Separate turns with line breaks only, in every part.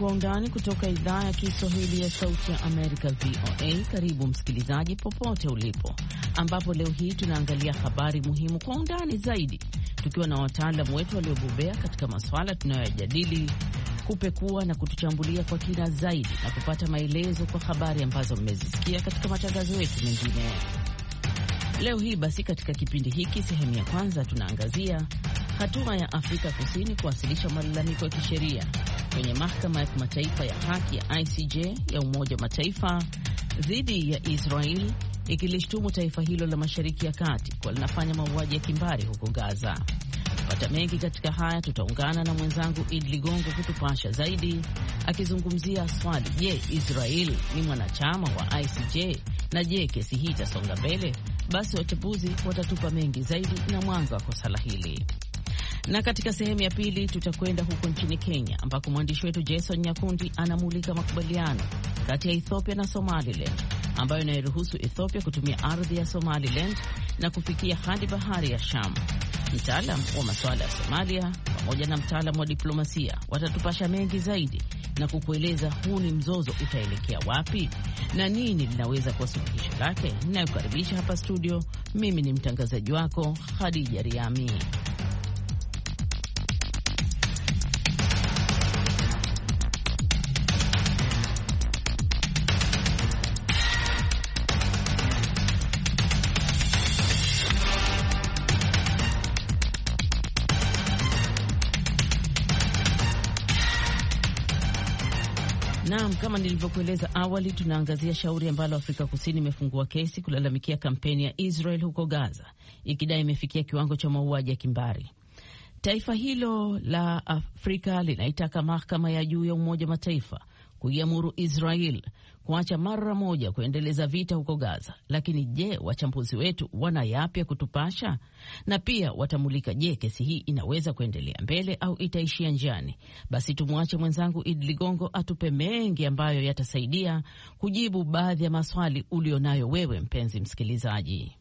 Kwa Undani kutoka idhaa ya Kiswahili ya Sauti ya Amerika, VOA. Karibu msikilizaji popote ulipo, ambapo leo hii tunaangalia habari muhimu kwa undani zaidi, tukiwa na wataalamu wetu waliobobea katika masuala tunayoyajadili, kupekua na kutuchambulia kwa kina zaidi na kupata maelezo kwa habari ambazo mmezisikia katika matangazo yetu mengine. Leo hii basi, katika kipindi hiki, sehemu ya kwanza, tunaangazia hatua ya Afrika Kusini kuwasilisha malalamiko ya kisheria kwenye mahakama ya kimataifa ya haki ya ICJ ya Umoja wa Mataifa dhidi ya Israel, ikilishtumu taifa hilo la Mashariki ya Kati kwa linafanya mauaji ya kimbari huko Gaza. Kupata mengi katika haya, tutaungana na mwenzangu Id Ligongo kutupasha zaidi, akizungumzia swali, je, Israel ni mwanachama wa ICJ? Na je, kesi hii itasonga mbele? Basi wachambuzi watatupa mengi zaidi na mwanga kwa swala hili. Na katika sehemu ya pili tutakwenda huko nchini Kenya, ambako mwandishi wetu Jason Nyakundi anamulika makubaliano kati ya Ethiopia na Somaliland ambayo inayoruhusu Ethiopia kutumia ardhi ya Somaliland na kufikia hadi bahari ya Sham. Mtaalam wa masuala ya Somalia pamoja na mtaalam wa diplomasia watatupasha mengi zaidi na kukueleza huu ni mzozo utaelekea wapi na nini linaweza kuwa suluhisho lake. Ninayokaribisha hapa studio, mimi ni mtangazaji wako Khadija Riami. Naam, kama nilivyokueleza awali, tunaangazia shauri ambalo Afrika Kusini imefungua kesi kulalamikia kampeni ya Israel huko Gaza, ikidai imefikia kiwango cha mauaji ya kimbari. Taifa hilo la Afrika linaitaka mahakama ya juu ya Umoja Mataifa kuiamuru Israel kuacha mara moja kuendeleza vita huko Gaza. Lakini je, wachambuzi wetu wana yapi ya kutupasha? Na pia watamulika, je, kesi hii inaweza kuendelea mbele au itaishia njiani? Basi tumwache mwenzangu Id Ligongo atupe mengi ambayo yatasaidia kujibu baadhi ya maswali ulionayo wewe mpenzi msikilizaji.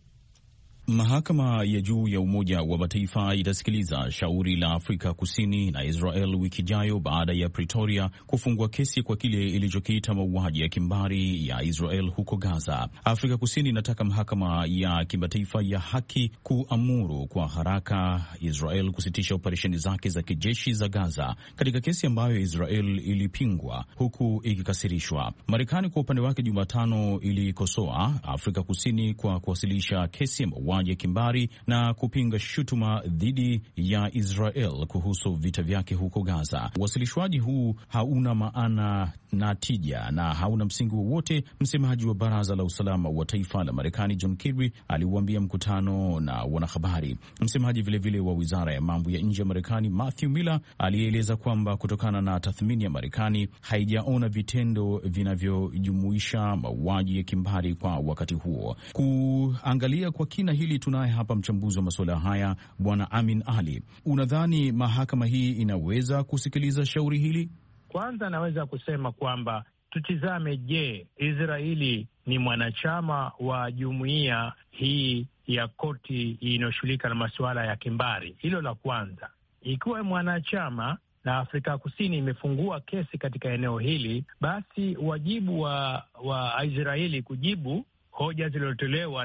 Mahakama ya juu ya Umoja wa Mataifa itasikiliza shauri la Afrika Kusini na Israel wiki ijayo baada ya Pretoria kufungua kesi kwa kile ilichokiita mauaji ya kimbari ya Israel huko Gaza. Afrika Kusini inataka mahakama ya kimataifa ya haki kuamuru kwa haraka Israel kusitisha operesheni zake za kijeshi za Gaza, katika kesi ambayo Israel ilipingwa huku ikikasirishwa. Marekani kwa upande wake Jumatano ilikosoa Afrika Kusini kwa kuwasilisha kesi ya kimbari na kupinga shutuma dhidi ya Israel kuhusu vita vyake huko Gaza. Uwasilishwaji huu hauna maana na tija na hauna msingi wowote, msemaji wa Baraza la Usalama wa Taifa la Marekani John Kirby aliuambia mkutano na wanahabari. Msemaji vilevile wa Wizara ya Mambo ya Nje ya Marekani Matthew Miller alieleza kwamba kutokana na tathmini ya Marekani haijaona vitendo vinavyojumuisha mauaji ya kimbari kwa wakati huo. Kuangalia kwa kina hili, tunaye hapa mchambuzi wa masuala haya Bwana Amin Ali. Unadhani mahakama hii inaweza kusikiliza shauri hili?
Kwanza naweza kusema kwamba tutizame, je, Israeli ni mwanachama wa jumuiya hii ya koti inayoshughulika na masuala ya kimbari? Hilo la kwanza. Ikiwa mwanachama na Afrika Kusini imefungua kesi katika eneo hili, basi wajibu wa Israeli kujibu hoja zilizotolewa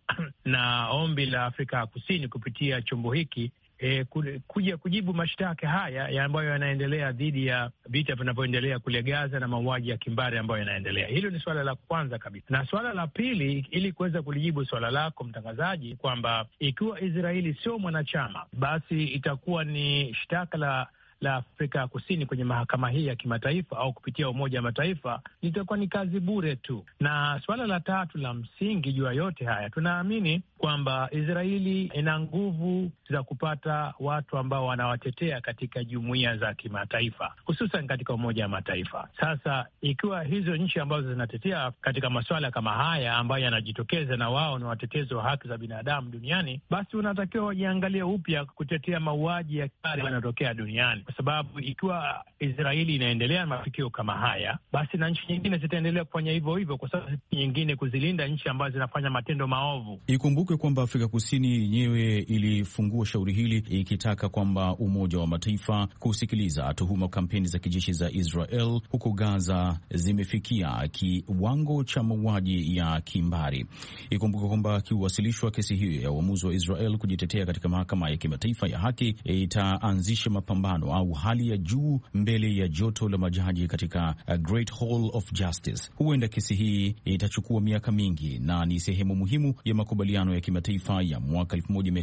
na ombi la Afrika Kusini kupitia chombo hiki kuja kujibu mashtaka haya ambayo yanaendelea dhidi ya vita vinavyoendelea kule Gaza na mauaji ya kimbari ambayo yanaendelea. Hilo ni suala la kwanza kabisa. Na suala la pili, ili kuweza kulijibu suala lako mtangazaji, kwamba ikiwa Israeli sio mwanachama, basi itakuwa ni shtaka la Afrika Kusini kwenye mahakama hii ya kimataifa au kupitia Umoja wa Mataifa litakuwa ni kazi bure tu. Na suala la tatu la msingi juu ya yote haya, tunaamini kwamba Israeli ina nguvu za kupata watu ambao wanawatetea katika jumuiya za kimataifa, hususan katika Umoja wa Mataifa. Sasa ikiwa hizo nchi ambazo zinatetea katika masuala kama haya ambayo yanajitokeza na wao ni watetezi wa haki za binadamu duniani, basi unatakiwa wajiangalie upya kutetea mauaji ya kimbari yanayotokea duniani, kwa sababu ikiwa Israeli inaendelea na matukio kama haya, basi na nchi nyingine zitaendelea kufanya hivyo hivyo, kwa sababu nyingine kuzilinda nchi ambazo zinafanya matendo maovu.
Ikumbuke Ikumbukwe kwamba Afrika Kusini yenyewe ilifungua shauri hili ikitaka kwamba Umoja wa Mataifa kusikiliza tuhuma kampeni za kijeshi za Israel huko Gaza zimefikia kiwango cha mauaji ya kimbari. Ikumbukwe kwamba kiwasilishwa kesi hiyo ya uamuzi wa Israel kujitetea katika mahakama ya kimataifa ya haki itaanzisha mapambano au hali ya juu mbele ya joto la majaji katika Great Hall of Justice. Huenda kesi hii itachukua miaka mingi na ni sehemu muhimu ya makubaliano ya kimataifa ya mwaka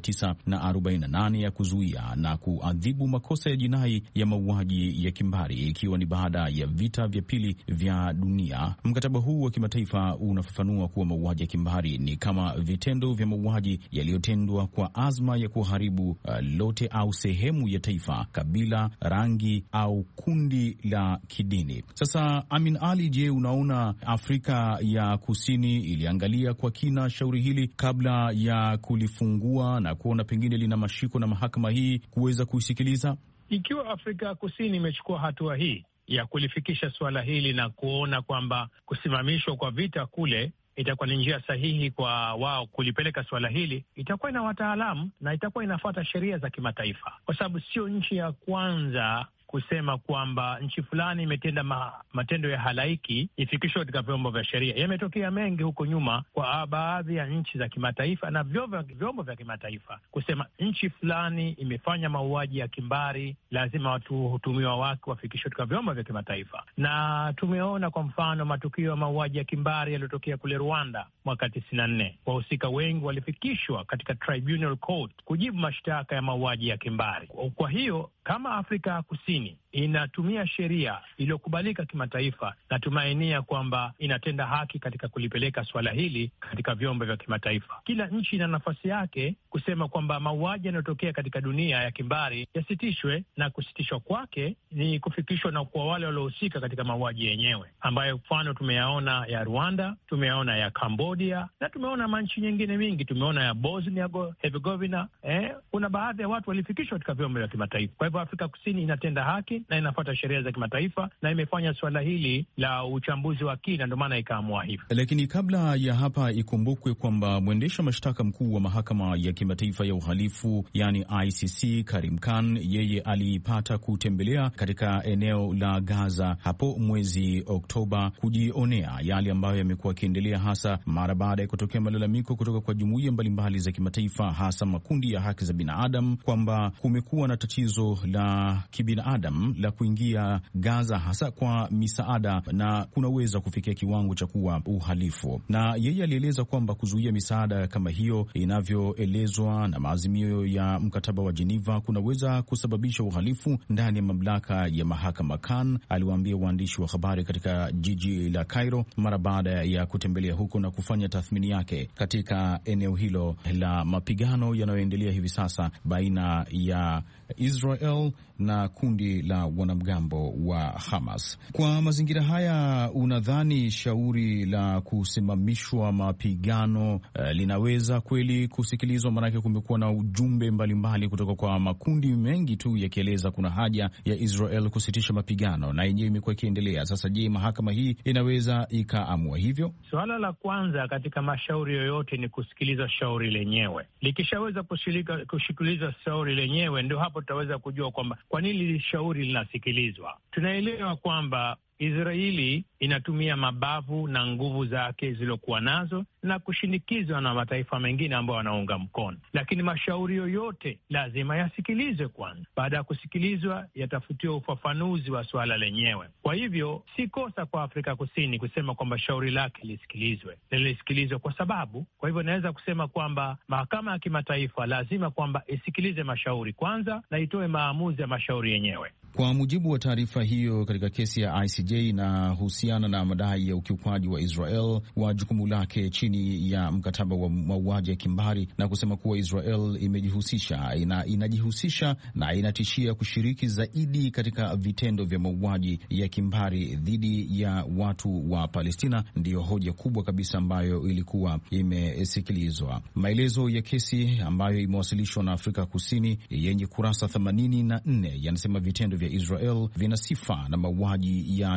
1948 ya kuzuia na kuadhibu makosa ya jinai ya mauaji ya kimbari, ikiwa ni baada ya vita vya pili vya dunia. Mkataba huu wa kimataifa unafafanua kuwa mauaji ya kimbari ni kama vitendo vya mauaji yaliyotendwa kwa azma ya kuharibu lote au sehemu ya taifa, kabila, rangi au kundi la kidini. Sasa Amin Ali, je, unaona Afrika ya Kusini iliangalia kwa kina shauri hili kabla ya kulifungua na kuona pengine lina mashiko na mahakama hii kuweza kuisikiliza?
Ikiwa Afrika ya Kusini imechukua hatua hii ya kulifikisha suala hili na kuona kwamba kusimamishwa kwa vita kule itakuwa ni njia sahihi kwa wao kulipeleka suala hili, itakuwa ina wataalamu na itakuwa inafuata sheria za kimataifa, kwa sababu sio nchi ya kwanza kusema kwamba nchi fulani imetenda matendo ya halaiki ifikishwe katika vyombo vya sheria. Yametokea mengi huko nyuma kwa baadhi ya nchi za kimataifa na vyombo vya kimataifa kusema nchi fulani imefanya mauaji ya kimbari, lazima watuhutumiwa wake wafikishwe katika vyombo vya kimataifa. Na tumeona kwa mfano matukio ya mauaji ya kimbari yaliyotokea kule Rwanda mwaka 94. Wahusika wengi walifikishwa katika Tribunal Court kujibu mashtaka ya mauaji ya kimbari. Kwa hiyo kama Afrika ya Kusini inatumia sheria iliyokubalika kimataifa, natumainia kwamba inatenda haki katika kulipeleka swala hili katika vyombo vya kimataifa. Kila nchi ina nafasi yake kusema kwamba mauaji yanayotokea katika dunia ya kimbari yasitishwe, na kusitishwa kwake ni kufikishwa na kwa wale waliohusika katika mauaji yenyewe, ambayo mfano tumeyaona ya Rwanda, tumeyaona ya Cambodia na tumeona manchi nyingine mingi, tumeona ya Bosnia Herzegovina. Kuna baadhi ya watu walifikishwa katika vyombo vya kimataifa. Kwa hivyo Afrika Kusini inatenda haki na inafuata sheria za kimataifa na imefanya suala hili la uchambuzi wa kina, ndio maana ikaamua hivyo.
Lakini kabla ya hapa, ikumbukwe kwamba mwendesha mashtaka mkuu wa mahakama ya kimataifa ya uhalifu yani ICC Karim Khan, yeye alipata kutembelea katika eneo la Gaza hapo mwezi Oktoba kujionea yale ambayo yamekuwa yakiendelea, hasa mara baada ya kutokea malalamiko kutoka kwa jumuiya mbalimbali za kimataifa, hasa makundi ya haki za binadamu, kwamba kumekuwa na tatizo la kibinadamu la kuingia Gaza hasa kwa misaada na kunaweza kufikia kiwango cha kuwa uhalifu. Na yeye alieleza kwamba kuzuia misaada kama hiyo inavyoelezwa na maazimio ya mkataba wa Geneva kunaweza kusababisha uhalifu ndani ya mamlaka ya mahakama. Khan aliwaambia waandishi wa habari katika jiji la Cairo mara baada ya kutembelea huko na kufanya tathmini yake katika eneo hilo la mapigano yanayoendelea hivi sasa baina ya Israel na kundi la wanamgambo wa Hamas. Kwa mazingira haya, unadhani shauri la kusimamishwa mapigano linaweza kweli kusikilizwa? Maanake kumekuwa na ujumbe mbalimbali kutoka kwa makundi mengi tu yakieleza kuna haja ya Israel kusitisha mapigano na yenyewe imekuwa ikiendelea. Sasa je, mahakama hii inaweza ikaamua hivyo?
Suala la kwanza katika mashauri yoyote ni kusikiliza shauri lenyewe. Likishaweza kusikiliza shauri lenyewe, ndio hapo tutaweza kujua kwamba kwa nini hili shauri linasikilizwa. Tunaelewa kwamba Israeli inatumia mabavu na nguvu zake zilizokuwa nazo na kushinikizwa na mataifa mengine ambao wanaunga mkono, lakini mashauri yoyote lazima yasikilizwe kwanza. Baada ya kusikilizwa, yatafutiwa ufafanuzi wa suala lenyewe. Kwa hivyo si kosa kwa Afrika Kusini kusema kwamba shauri lake lisikilizwe, lisikilizwe kwa sababu. Kwa hivyo naweza kusema kwamba mahakama ya kimataifa lazima kwamba isikilize mashauri kwanza na itoe maamuzi ya mashauri yenyewe.
Kwa mujibu wa taarifa hiyo katika kesi ya ICJ inahusiana na madai ya ukiukwaji wa Israel wa jukumu lake chini ya mkataba wa mauaji ya kimbari, na kusema kuwa Israel inajihusisha na inatishia kushiriki zaidi katika vitendo vya mauaji ya kimbari dhidi ya watu wa Palestina. Ndiyo hoja kubwa kabisa ambayo ilikuwa imesikilizwa. Maelezo ya kesi ambayo imewasilishwa na Afrika Kusini yenye kurasa 84 yanasema vitendo vya Israel vina sifa na mauaji ya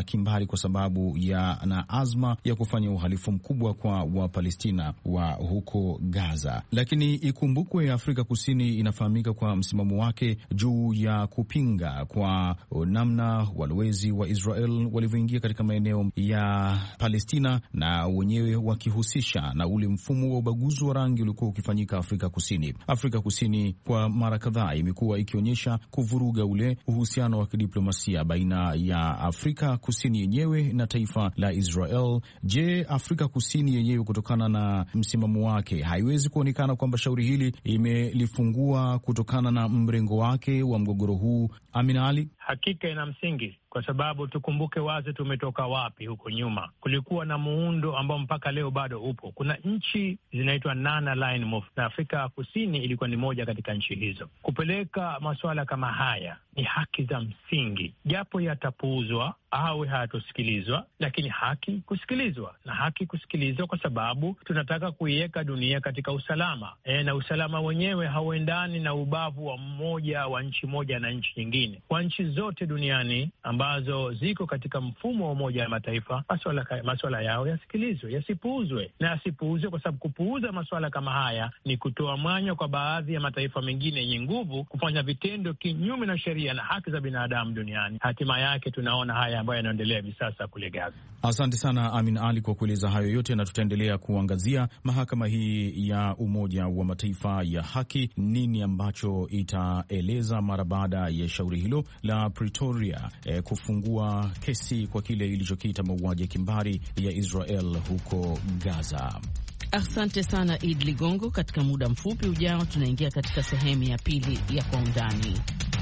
ya kimbari kwa sababu na azma ya kufanya uhalifu mkubwa kwa Wapalestina wa huko Gaza. Lakini ikumbukwe, Afrika Kusini inafahamika kwa msimamo wake juu ya kupinga kwa namna walowezi wa Israel walivyoingia katika maeneo ya Palestina, na wenyewe wakihusisha na ule mfumo wa ubaguzi wa rangi uliokuwa ukifanyika Afrika Kusini. Afrika Kusini kwa mara kadhaa imekuwa ikionyesha kuvuruga ule uhusiano wa kidiplomasia baina ya Afrika Kusini yenyewe na taifa la Israel. Je, Afrika Kusini yenyewe kutokana na msimamo wake haiwezi kuonekana kwamba shauri hili imelifungua kutokana na mrengo wake wa mgogoro huu? Amina Ali:
hakika ina msingi, kwa sababu tukumbuke wazi tumetoka wapi. Huko nyuma kulikuwa na muundo ambao mpaka leo bado upo. Kuna nchi zinaitwa non-aligned movement, na Afrika Kusini ilikuwa ni moja katika nchi hizo. Kupeleka masuala kama haya ni haki za msingi, japo yatapuuzwa au hayatosikilizwa, lakini haki kusikilizwa, na haki kusikilizwa kwa sababu tunataka kuiweka dunia katika usalama. Na usalama wenyewe hauendani na ubavu wa mmoja wa nchi moja na nchi nyingine. Kwa nchi zote duniani ambazo ziko katika mfumo wa Umoja wa Mataifa, masuala yao yasikilizwe, yasipuuzwe, na yasipuuzwe kwa sababu kupuuza masuala kama haya ni kutoa mwanya kwa baadhi ya mataifa mengine yenye nguvu kufanya vitendo kinyume na sheria na haki za binadamu duniani. Hatima yake tunaona haya ambayo yanaendelea hivi sasa kule Gaza.
Asante sana Amin Ali kwa kueleza hayo yote, na tutaendelea kuangazia mahakama hii ya Umoja wa Mataifa ya haki, nini ambacho itaeleza mara baada ya shauri hilo la Pretoria kufungua kesi kwa kile ilichokiita mauaji ya kimbari ya Israel huko Gaza.
Asante sana Id Ligongo. Katika muda mfupi ujao tunaingia katika sehemu ya pili ya Kwa Undani.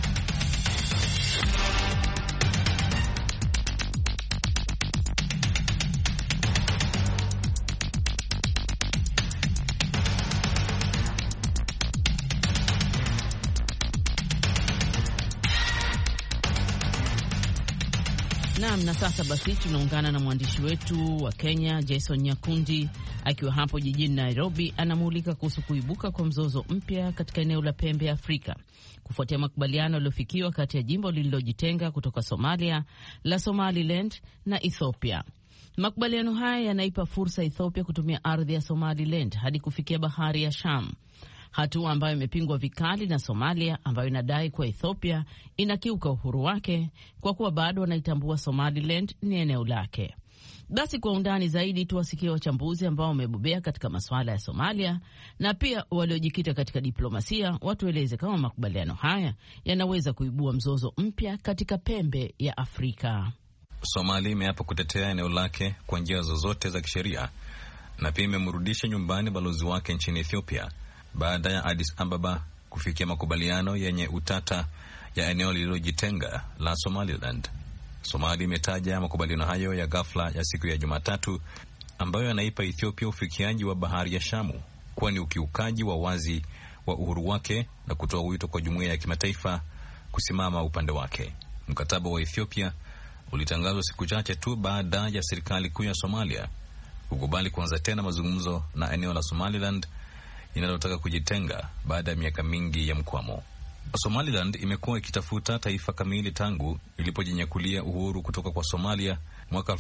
Naam, na sasa basi tunaungana na mwandishi wetu wa Kenya Jason Nyakundi akiwa hapo jijini Nairobi. Anamulika kuhusu kuibuka kwa mzozo mpya katika eneo la pembe ya Afrika kufuatia makubaliano yaliyofikiwa kati ya jimbo lililojitenga kutoka Somalia la Somaliland na Ethiopia. Makubaliano haya yanaipa fursa Ethiopia kutumia ardhi ya Somaliland hadi kufikia bahari ya Sham, hatua ambayo imepingwa vikali na Somalia ambayo inadai kuwa Ethiopia inakiuka uhuru wake kwa kuwa bado wanaitambua Somaliland ni eneo lake. Basi kwa undani zaidi tuwasikie wachambuzi ambao wamebobea katika masuala ya Somalia na pia waliojikita katika diplomasia, watueleze kama makubaliano haya yanaweza kuibua mzozo mpya katika pembe ya Afrika.
Somalia imeapa kutetea eneo lake kwa njia zozote za kisheria na pia imemrudisha nyumbani balozi wake nchini Ethiopia baada ya Addis Ababa kufikia makubaliano yenye utata ya eneo lililojitenga la Somaliland. Somalia imetaja makubaliano hayo ya ghafla ya siku ya Jumatatu ambayo yanaipa Ethiopia ufikiaji wa bahari ya Shamu kuwa ni ukiukaji wa wazi wa uhuru wake na kutoa wito kwa jumuiya ya kimataifa kusimama upande wake. Mkataba wa Ethiopia ulitangazwa siku chache tu baada ya serikali kuu ya Somalia kukubali kuanza tena mazungumzo na eneo la Somaliland inalotaka kujitenga baada ya miaka mingi ya mkwamo. Somaliland imekuwa ikitafuta taifa kamili tangu ilipojinyakulia uhuru kutoka kwa Somalia mwaka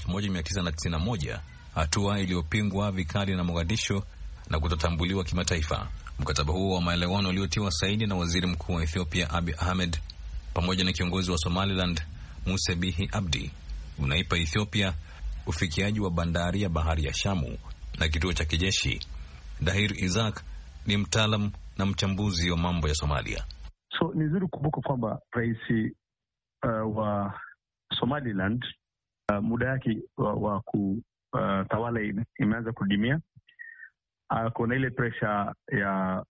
1991, hatua iliyopingwa vikali na Mogadishu na kutotambuliwa kimataifa. Mkataba huo wa maelewano uliotiwa saini na waziri mkuu wa Ethiopia Abiy Ahmed pamoja na kiongozi wa Somaliland Musa Bihi Abdi unaipa Ethiopia ufikiaji wa bandari ya bahari ya Shamu na kituo cha kijeshi. Dahir Isaac ni mtaalam na mchambuzi wa mambo ya Somalia.
So ni vizuri kukumbuka kwamba rais wa Somaliland muda yake wa kutawala imeanza kudimia. Kuna ile pressure ya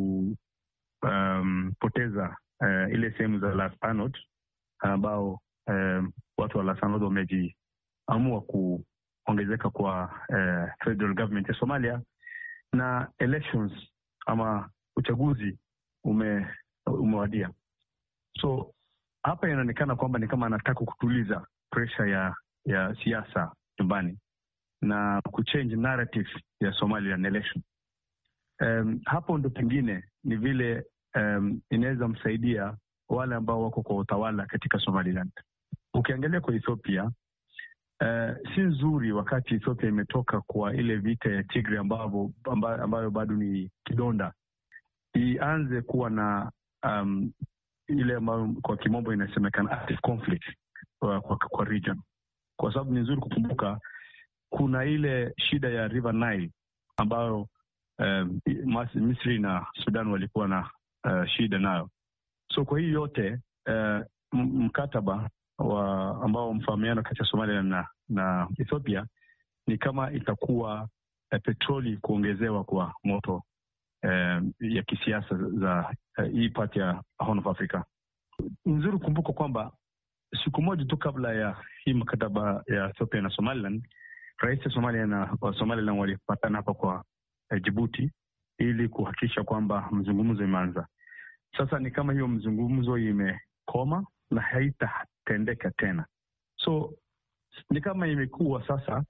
kupoteza ile sehemu za Lapshanot ambao watu wa Lapshanot wamejiamua kuongezeka kwa federal government ya Somalia, na elections ama uchaguzi umewadia. So hapa inaonekana kwamba ni kama anataka kutuliza pressure ya siasa nyumbani na kuchange narrative ya Somalian election. Hapo ndo pengine ni vile inaweza msaidia wale ambao wako kwa utawala katika Somaliland. Ukiangalia kwa Ethiopia, si nzuri wakati Ethiopia imetoka kwa ile vita ya Tigray ambayo bado ni kidonda, ianze kuwa na ile ambayo kwa kimombo inasemekana active conflict kwa region. Kwa sababu ni nzuri kukumbuka kuna ile shida ya River Nile ambayo Misri na Sudan walikuwa na shida nayo. So kwa hii yote mkataba ambao mfahamiano kati ya Somalia na Ethiopia ni kama itakuwa petroli kuongezewa kwa moto ya kisiasa za hii part ya Horn of Africa. Nzuri kukumbuka kwamba siku moja tu kabla ya hii mkataba ya Ethiopia na Somaliland, rais wa Somalia na wa Somaliland walipatana hapa kwa Djibouti ili kuhakikisha kwamba mzungumzo imeanza. Sasa ni kama hiyo mzungumzo imekoma na haitatendeka tena. So ni kama imekuwa sasa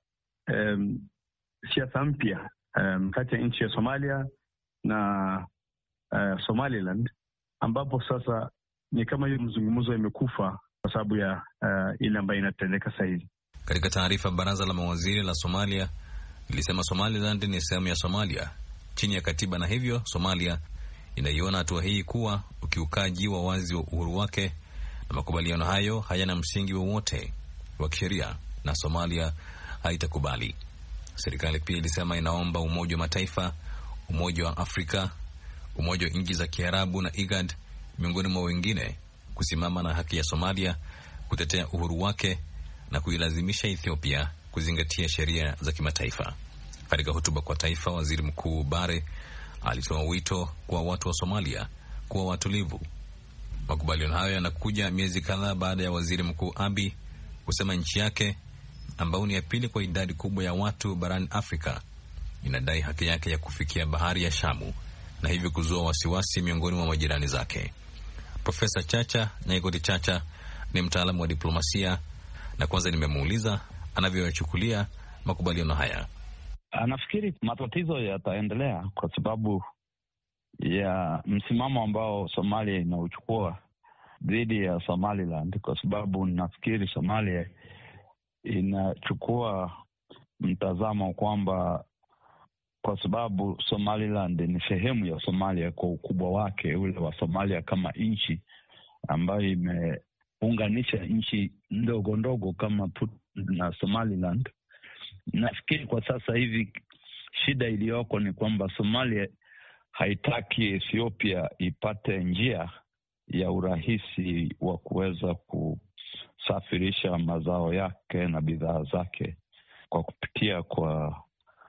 siasa mpya kati ya nchi ya Somalia na Somaliland, ambapo sasa ni kama hiyo mzungumzo imekufa kwa sababu ya ile ambayo inatendeka sasa hivi.
Katika taarifa, baraza la mawaziri la Somalia lilisema Somaliland ni sehemu ya Somalia chini ya katiba, na hivyo Somalia inaiona hatua hii kuwa ukiukaji wa wazi wa uhuru wake, na makubaliano hayo hayana msingi wowote wa kisheria na Somalia haitakubali. Serikali pia ilisema inaomba Umoja wa Mataifa, Umoja wa Afrika, Umoja wa Nchi za Kiarabu na IGAD miongoni mwa wengine kusimama na haki ya Somalia kutetea uhuru wake na kuilazimisha Ethiopia kuzingatia sheria za kimataifa. Katika hotuba kwa taifa, Waziri Mkuu Bare alitoa wito kwa watu wa Somalia kuwa watulivu. Makubaliano hayo yanakuja miezi kadhaa baada ya Waziri Mkuu Abiy kusema nchi yake, ambayo ni ya pili kwa idadi kubwa ya watu barani Afrika, inadai haki yake ya kufikia bahari ya Shamu na hivyo kuzua wasiwasi miongoni mwa majirani zake. Profesa Chacha Nyaigoti Chacha ni mtaalamu wa diplomasia, na kwanza nimemuuliza anavyoyachukulia makubaliano haya.
Anafikiri matatizo yataendelea kwa sababu ya msimamo ambao Somalia inauchukua dhidi ya Somaliland, kwa sababu nafikiri Somalia inachukua mtazamo kwamba kwa sababu Somaliland ni sehemu ya Somalia kwa ukubwa wake ule wa Somalia kama nchi ambayo imeunganisha nchi ndogo ndogo kama na Somaliland. Nafikiri kwa sasa hivi shida iliyoko ni kwamba Somalia haitaki Ethiopia ipate njia ya urahisi wa kuweza kusafirisha mazao yake na bidhaa zake kwa kupitia kwa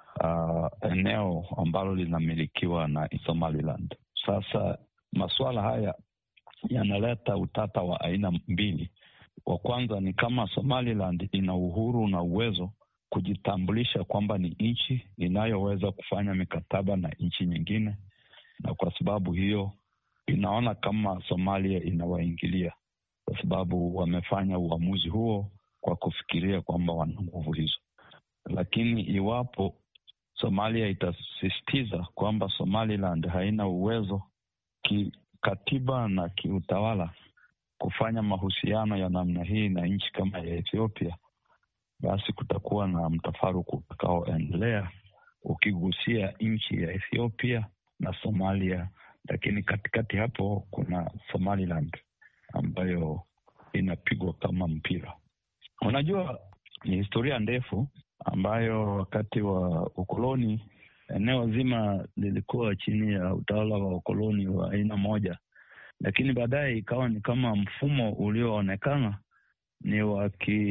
eneo ambalo linamilikiwa na Somaliland. Sasa masuala haya yanaleta utata wa aina mbili. Wa kwanza ni kama Somaliland ina uhuru na uwezo kujitambulisha kwamba ni nchi inayoweza kufanya mikataba na nchi nyingine, na kwa sababu hiyo inaona kama Somalia inawaingilia, kwa sababu wamefanya uamuzi huo kwa kufikiria kwamba wana nguvu hizo. Lakini iwapo Somalia itasisitiza kwamba Somaliland haina uwezo kikatiba na kiutawala kufanya mahusiano ya namna hii na nchi kama ya Ethiopia, basi kutakuwa na mtafaruku utakaoendelea ukigusia nchi ya Ethiopia na Somalia, lakini katikati hapo kuna Somaliland ambayo inapigwa kama mpira. Unajua, ni historia ndefu ambayo wakati wa ukoloni eneo zima lilikuwa chini ya utawala wa ukoloni wa aina moja, lakini baadaye ikawa ni kama mfumo ulioonekana ni wa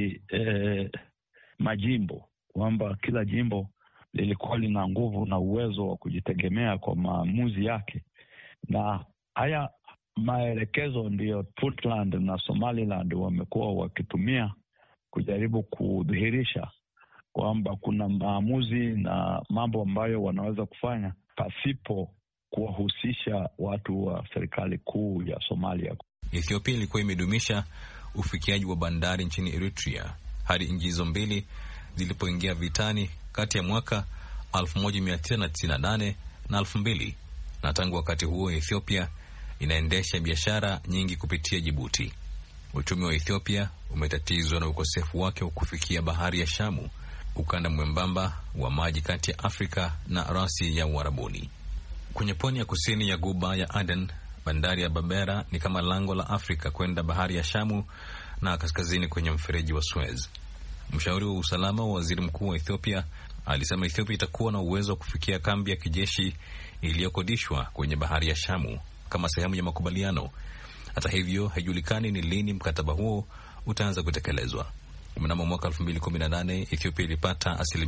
majimbo, kwamba kila jimbo lilikuwa lina nguvu na uwezo wa kujitegemea kwa maamuzi yake, na haya maelekezo ndiyo Puntland na Somaliland wamekuwa wakitumia kujaribu kudhihirisha kwamba kuna maamuzi na mambo ambayo wanaweza kufanya pasipo kuwahusisha watu wa serikali kuu ya Somalia.
Ethiopia ilikuwa imedumisha ufikiaji wa bandari nchini Eritrea hadi nchi hizo mbili zilipoingia vitani kati ya mwaka 1998 na 2000, na tangu wakati huo Ethiopia inaendesha biashara nyingi kupitia Djibouti. Uchumi wa Ethiopia umetatizwa na ukosefu wake wa kufikia bahari ya Shamu, ukanda mwembamba wa maji kati ya Afrika na rasi ya Uarabuni. Kwenye pwani ya kusini ya Ghuba ya Aden, bandari ya Berbera ni kama lango la Afrika kwenda bahari ya Shamu na kaskazini kwenye mfereji wa Suez. Mshauri wa usalama wa waziri mkuu wa Ethiopia alisema Ethiopia itakuwa na uwezo wa kufikia kambi ya kijeshi iliyokodishwa kwenye bahari ya Shamu kama sehemu ya makubaliano. Hata hivyo, haijulikani ni lini mkataba huo utaanza kutekelezwa. Mnamo mwaka 2018 Ethiopia ilipata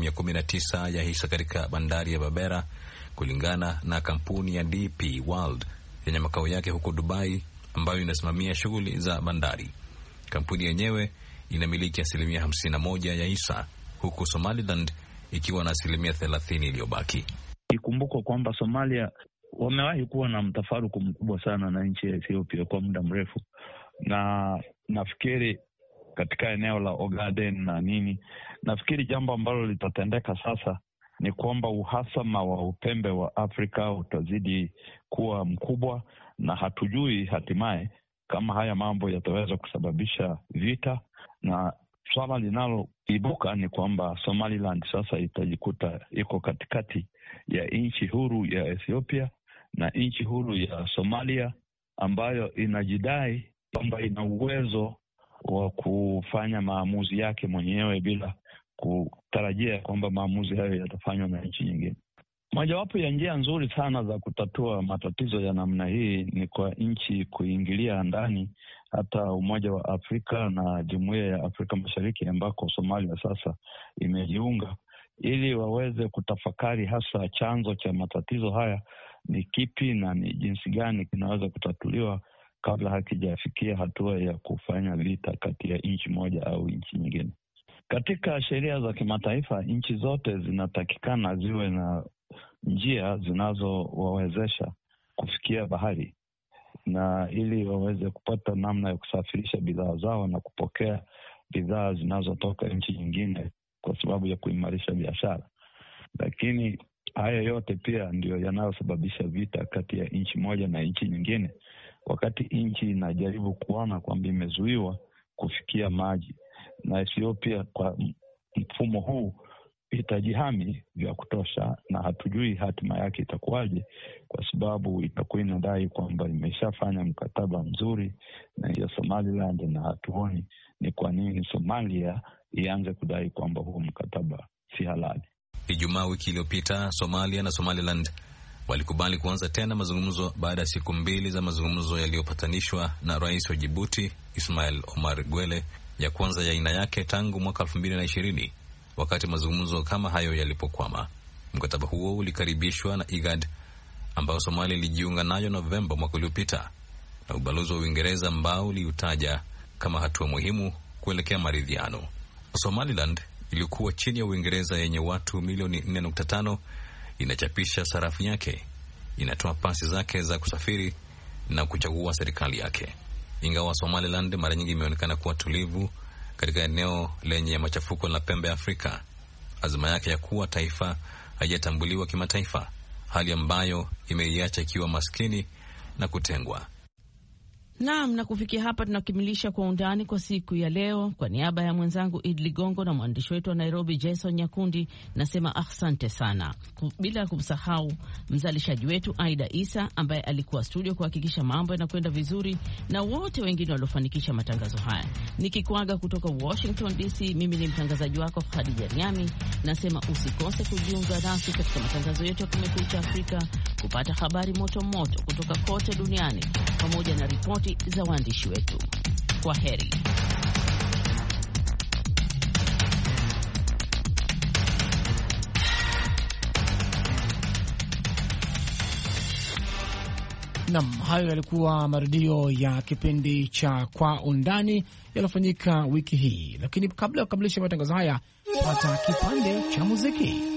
19% ya hisa katika bandari ya Berbera kulingana na kampuni ya DP World yenye makao yake huko Dubai, ambayo inasimamia shughuli za bandari. Kampuni yenyewe inamiliki 51% ya hisa, huku Somaliland ikiwa na 30% iliyobaki.
Ikumbukwe kwamba Somalia wamewahi kuwa na mtafaruku mkubwa sana na nchi ya Ethiopia kwa muda mrefu, na nafikiri katika eneo la Ogaden na nini, nafikiri jambo ambalo litatendeka sasa ni kwamba uhasama wa upembe wa Afrika utazidi kuwa mkubwa, na hatujui hatimaye kama haya mambo yataweza kusababisha vita. Na swala linaloibuka ni kwamba Somaliland sasa itajikuta iko katikati ya nchi huru ya Ethiopia na nchi huru ya Somalia, ambayo inajidai kwamba ina uwezo wa kufanya maamuzi yake mwenyewe bila kutarajia kwamba maamuzi hayo yatafanywa na nchi nyingine. Mojawapo ya njia nzuri sana za kutatua matatizo ya namna hii ni kwa nchi kuingilia ndani hata Umoja wa Afrika na Jumuiya ya Afrika Mashariki ambako Somalia sasa imejiunga, ili waweze kutafakari hasa chanzo cha matatizo haya ni kipi na ni jinsi gani kinaweza kutatuliwa kabla hakijafikia hatua ya kufanya vita kati ya nchi moja au nchi nyingine. Katika sheria za kimataifa, nchi zote zinatakikana ziwe na njia zinazowawezesha kufikia bahari, na ili waweze kupata namna ya kusafirisha bidhaa zao na kupokea bidhaa zinazotoka nchi nyingine kwa sababu ya kuimarisha biashara. Lakini haya yote pia ndio yanayosababisha vita kati ya nchi moja na nchi nyingine, wakati nchi inajaribu kuona kwamba imezuiwa kufikia maji. Na Ethiopia kwa mfumo huu itajihami vya kutosha, na hatujui hatima yake itakuwaje, kwa sababu itakuwa inadai kwamba imeshafanya mkataba mzuri na ya Somaliland, na hatuoni ni kwa nini Somalia ianze kudai kwamba huo mkataba si halali.
Ijumaa wiki iliyopita, Somalia na Somaliland walikubali kuanza tena mazungumzo baada ya siku 2 za mazungumzo yaliyopatanishwa na Rais wa Djibouti Ismail Omar Gwele, ya kwanza ya aina yake tangu mwaka 2020 wakati mazungumzo kama hayo yalipokwama. Mkataba huo ulikaribishwa na IGAD ambao Somalia ilijiunga nayo Novemba mwaka uliopita, na ubalozi wa Uingereza ambao uliutaja kama hatua muhimu kuelekea maridhiano. Somaliland ilikuwa chini ya Uingereza yenye watu milioni 4.5, inachapisha sarafu yake, inatoa pasi zake za kusafiri na kuchagua serikali yake. Ingawa Somaliland mara nyingi imeonekana kuwa tulivu katika eneo lenye machafuko la pembe Afrika, azma yake ya kuwa taifa haijatambuliwa kimataifa, hali ambayo imeiacha ikiwa maskini na kutengwa.
Naam, na kufikia hapa tunakamilisha Kwa Undani kwa siku ya leo. Kwa niaba ya mwenzangu Id Ligongo na mwandishi wetu wa Nairobi Jason Nyakundi, nasema asante sana, bila kumsahau mzalishaji wetu Aida Isa ambaye alikuwa studio kuhakikisha mambo yanakwenda vizuri, na wote wengine waliofanikisha matangazo haya. Nikikuaga kutoka Washington DC, mimi ni mtangazaji wako Khadija Nyami, nasema usikose kujiunga nasi katika matangazo yetu ya Kumekucha Afrika kupata habari moto moto kutoka kote duniani pamoja na ripoti za waandishi wetu. Kwa heri.
Naam, hayo yalikuwa marudio ya kipindi cha Kwa Undani yaliyofanyika wiki hii, lakini kabla ya kukamilisha matangazo haya, pata kipande cha muziki.